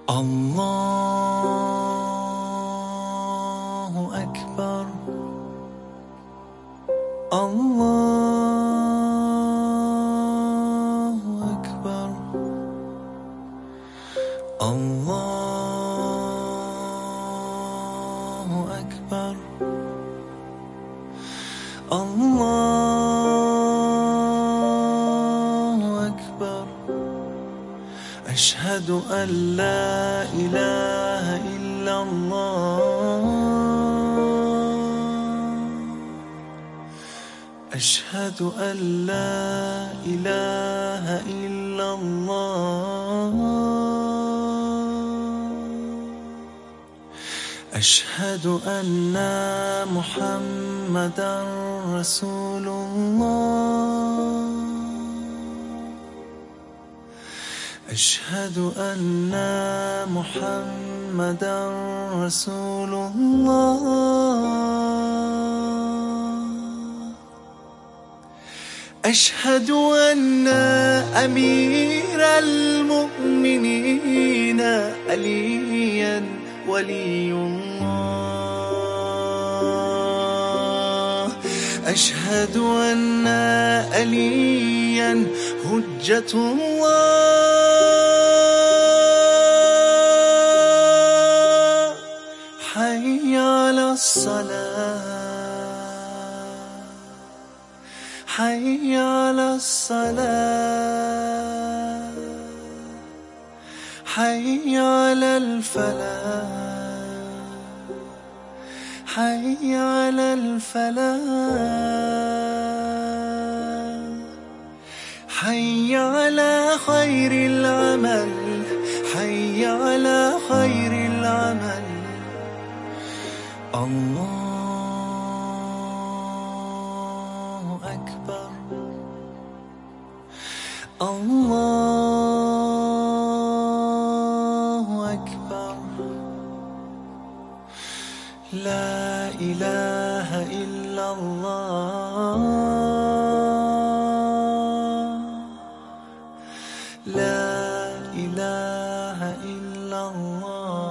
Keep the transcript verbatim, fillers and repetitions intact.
الله أكبر. الله أكبر. الله أكبر. الله أكبر. أشهد أن لا إله إلا الله. أشهد أن لا إله إلا الله. أشهد أن محمدًا رسول الله. أشهد أن محمدًا رسول الله. أشهد أن أمير المؤمنين عليًا ولي الله. أشهد أن عليًا حجة الله. حي على الصلاة. حي على الصلاة. حي على الفلاح. حي على الفلاح. حي على خير العمل. حي على خير العمل. الله أكبر. الله أكبر. لا إله إلا الله. لا إله إلا الله.